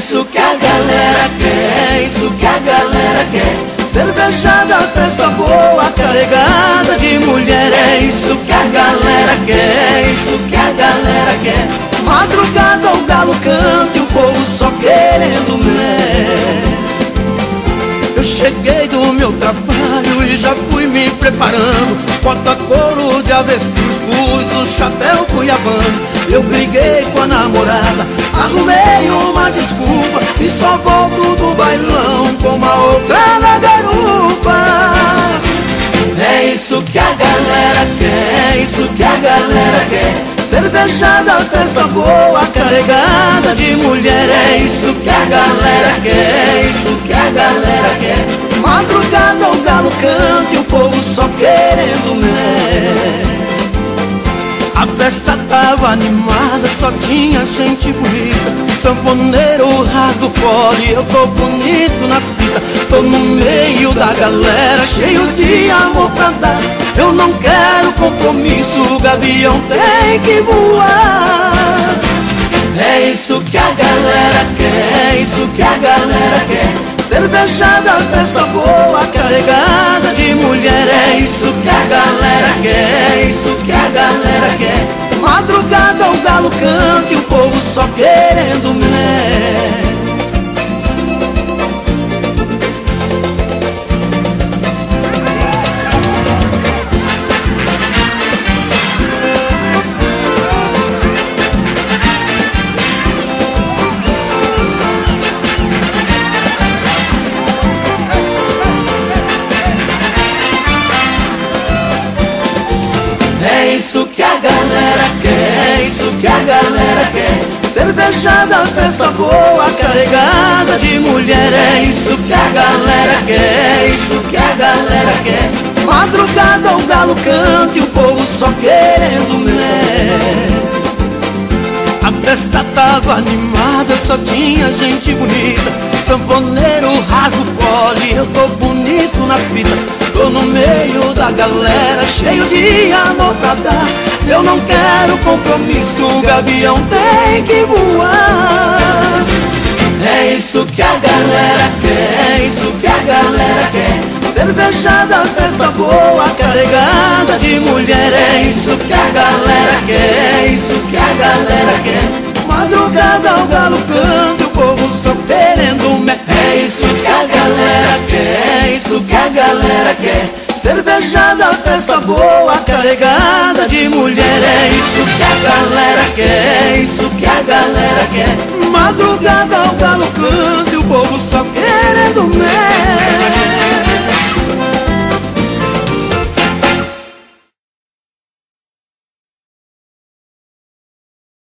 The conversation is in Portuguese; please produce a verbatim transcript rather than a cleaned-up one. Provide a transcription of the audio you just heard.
isso que a galera quer, é isso que a galera quer. Cervejada, festa boa, carregada de mulher. É isso que a galera quer, é isso que a galera quer. Madrugada o galo canta e o povo só querendo mer. Eu cheguei do meu trabalho e já fui me preparando. Bota couro de avestruz, pus o chapéu cuiabano. Eu briguei com a namorada, arrumei uma desculpa e só volto do bailão com uma outra na garupa. É isso que a galera quer, é isso que a galera quer. Cervejada, festa boa, carregada de mulher. É isso que a galera quer, é isso que a galera quer. Madrugada o galo canta e o povo só querendo mer. A festa tava animada, só tinha gente bonita. O sanfoneiro rasga o fole, eu tô bonito na fita. Tô no meio da galera, cheio de amor pra dar. Eu não quero compromisso, o gavião tem que voar. É isso que a galera quer, é isso que a galera quer. Cervejada, festa boa, carregada de mulher. É isso que a galera quer, é isso que a galera quer. Madrugada o galo canta e o povo só querendo mer. É isso que a galera quer, é isso que a galera quer. Cervejada, festa boa, carregada de mulher. É isso que a galera quer, é isso que a galera quer. Madrugada o galo canta e o povo só querendo mer. A festa tava animada, só tinha gente bonita. Sanfoneiro rasga o fole, eu tô bonito na fita. Tô no meio da galera, cheio de amor pra dar. Eu não quero compromisso, o gavião tem que voar. É isso que a galera quer, é isso que a galera quer. Cervejada, festa boa, carregada de mulher. É isso que a galera quer, é isso que a galera quer. Madrugada o galo canta e o povo só querendo mer. É isso que a galera quer, é isso que a galera quer. Cervejada, festa boa, carregada de mulher. É isso que a galera quer, é isso que a galera quer. Madrugada o galo canta e o povo só querendo mer.